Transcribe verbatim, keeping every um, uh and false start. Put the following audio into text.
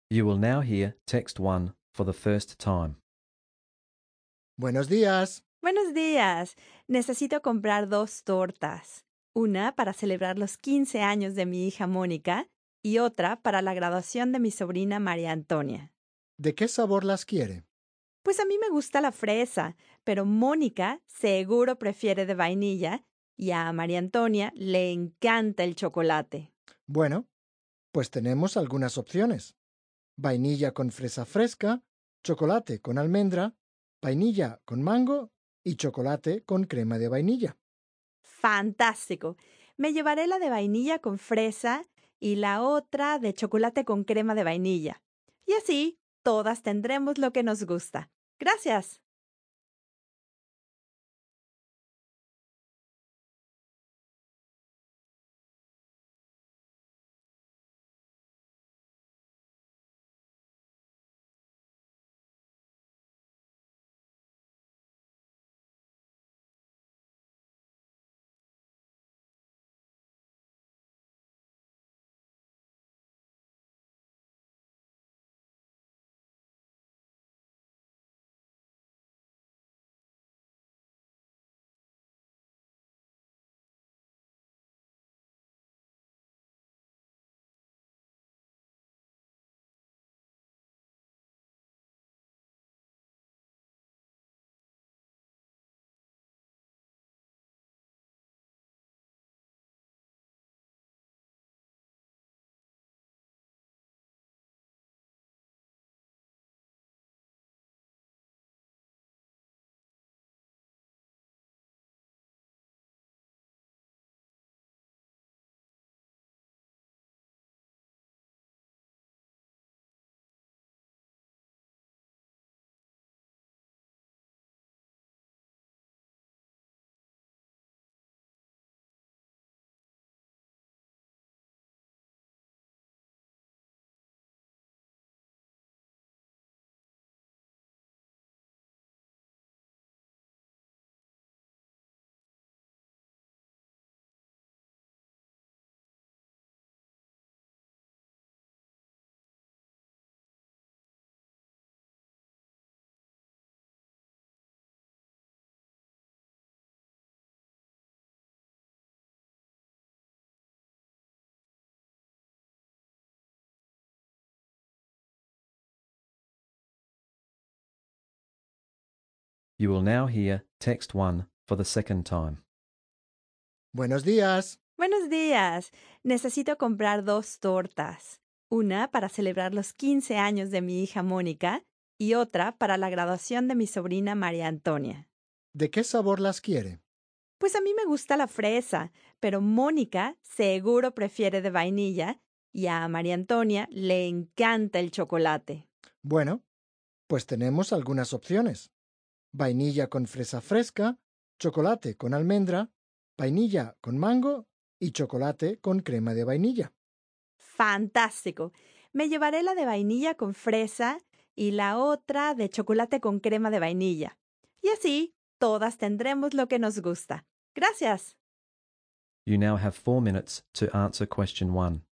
You will now hear text one for the first time. Buenos días. Buenos días. Necesito comprar dos tortas. Una para celebrar los quince años de mi hija Mónica y otra para la graduación de mi sobrina María Antonia. ¿De qué sabor las quiere? Pues a mí me gusta la fresa, pero Mónica seguro prefiere de vainilla y a María Antonia le encanta el chocolate. Bueno, pues tenemos algunas opciones. Vainilla con fresa fresca, chocolate con almendra, vainilla con mango y chocolate con crema de vainilla. ¡Fantástico! Me llevaré la de vainilla con fresa y la otra de chocolate con crema de vainilla. Y así, todas tendremos lo que nos gusta. Gracias. You will now hear text one for the second time. Buenos días. Buenos días. Necesito comprar dos tortas. Una para celebrar los quince años de mi hija Mónica y otra para la graduación de mi sobrina María Antonia. ¿De qué sabor las quiere? Pues a mí me gusta la fresa, pero Mónica seguro prefiere de vainilla y a María Antonia le encanta el chocolate. Bueno, pues tenemos algunas opciones. Vainilla con fresa fresca, chocolate con almendra, vainilla con mango y chocolate con crema de vainilla. ¡Fantástico! Me llevaré la de vainilla con fresa y la otra de chocolate con crema de vainilla. Y así, todas tendremos lo que nos gusta. Gracias. You now have four minutes to answer question one.